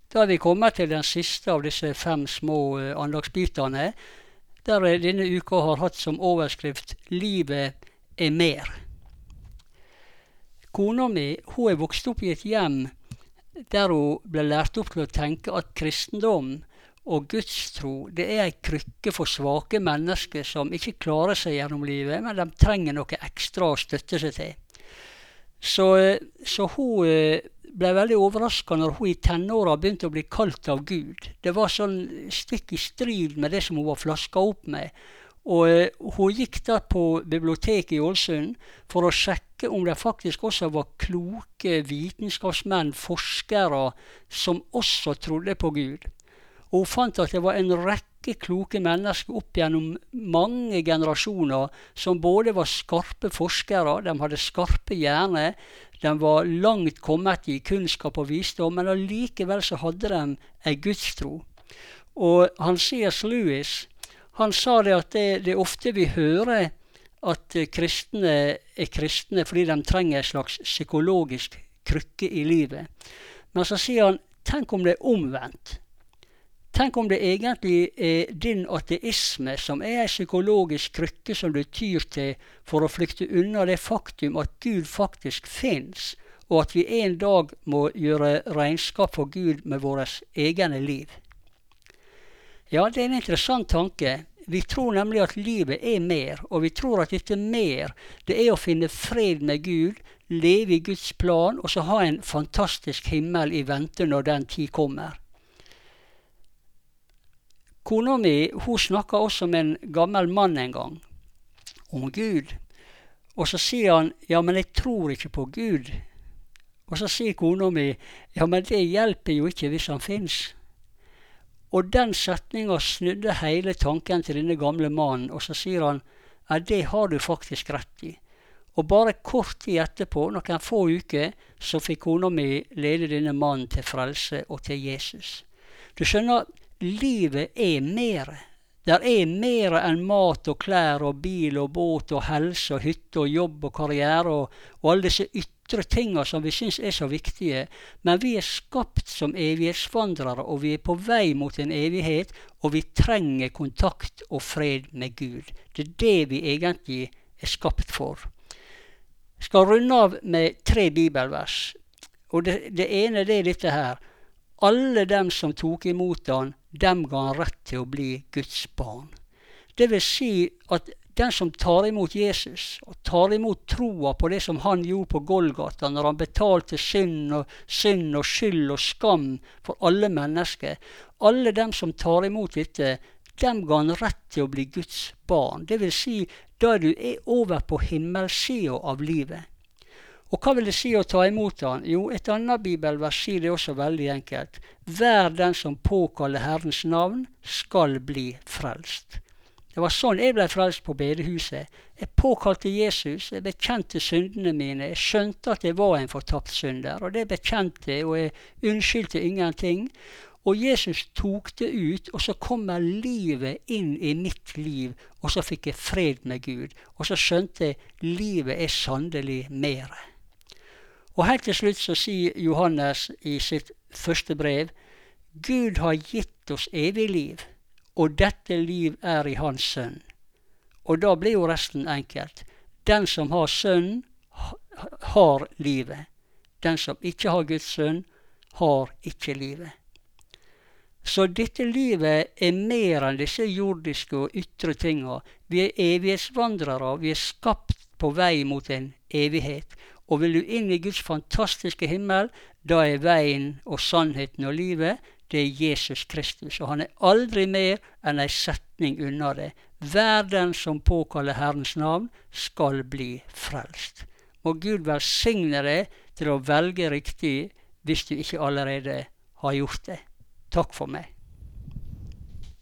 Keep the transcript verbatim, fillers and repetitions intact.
Da er vi kommet til den siste av disse fem små eh, andagsbitene, der jeg denne uka har hatt som overskrift «Livet er mer». Kona mi, hun er vokst opp i et hjem der hun ble lært opp til å tenke at kristendom og gudstro, det er en krykke for svake mennesker som ikke klarer seg gjennom livet, men de trenger noe ekstra å støtte seg til. Så, så hun ble veldig overrasket når hun i tenåra begynte å bli kalt av Gud. Det var sånn stikk i strid med det som hun var flasket opp med. Og hun gikk da på biblioteket i Ålesund for å sjekke om det faktisk også var kloke vitenskapsmenn, forskere, som også trodde på Gud. Og hun fant at det var en rekke kloke mennesker opp gjennom mange generasjoner som både var skarpe forskere, de hadde skarpe hjerne, de var langt kommet i kunnskap og visdom, men allikevel så hadde de en gudstro. Og han C S Lewis, han sa det at det, det ofte vi hører at kristne er kristne fordi de trenger en slags psykologisk krykke i livet. Men så sier han, tenk om det er omvendt. Tenk om det egentlig er din ateisme som er en psykologisk krykke som du tyr til for å flykte unna det faktum at Gud faktisk finnes, og at vi en dag må gjøre regnskap for Gud med vårt egne liv. Ja, det er en interessant tanke. Vi tror nemlig at livet er mer, og vi tror at dette mer, det er å finne fred med Gud, leve i Guds plan, og så ha en fantastisk himmel i vente når den tid kommer. Kona mi, hun snakket også med en gammel mann en gang, om Gud. Og så sier han, ja, men jeg tror ikke på Gud. Og så sier kona mi, ja, men det hjelper jo ikke hvis han finnes. Og den setningen snudde hele tanken til denne gamle mannen, og så sier han, ja, det har du faktisk rett i. Og bare kort tid etterpå, noen få uker, så fikk kona mi lede denne mannen til frelse og til Jesus. Du skjønner, livet er mer. Der er mer enn mat og klær og bil og båt og helse og hytte og jobb og karriere og, og alle disse ytre tingene som vi synes er så viktige. Men vi er skapt som evighetsvandrere, og vi er på vei mot en evighet, og vi trenger kontakt og fred med Gud. Det er det vi egentlig er skapt for. Jeg skal runde av med tre bibelvers. Og det, det ene det er dette her. Alle dem som tok imot han, dem ga han rett til å bli Guds barn. Det vil si at den som tar imot Jesus, og tar imot troa på det som han gjorde på Golgata, når han betalte synd og, synd og skyld og skam for alle mennesker, alle dem som tar imot dette, dem ga han rett til å bli Guds barn. Det vil si, da du er over på himmelsiden av livet. Og hva vil det si å ta imot han? Jo, et annet bibelvers sier det også veldig enkelt. Hver den som påkaller Herrens navn skal bli frelst. Det var sånn jeg ble frelst på bedehuset. Jeg påkalte Jesus, jeg bekjente syndene mine, jeg skjønte at jeg var en fortapt synder, og det bekjente jeg, og jeg unnskyldte ingenting. Og Jesus tok det ut, og så kommer livet inn i mitt liv, og så fikk jeg fred med Gud. Og så skjønte jeg, livet er sannelig mere. Og helt til slutt så sier Johannes i sitt første brev, Gud har gitt oss evig liv, og dette liv er i hans sønn. Og da blir jo resten enkelt. Den som har sønn, har livet. Den som ikke har Guds sønn, har ikke livet. Så dette livet er mer enn disse jordiske og ytre tingene. Vi er evighetsvandrere, vi er skapt på vei mot en evighet. Og vil du inn i Guds fantastiske himmel, da er veien og sannheten og livet, det er Jesus Kristus. Og han er aldri mer enn en setning unna det. Hver den som påkaller Herrens navn, skal bli frelst. Må Gud velsigne deg til å velge riktig, hvis du ikke allerede har gjort det. Takk for meg.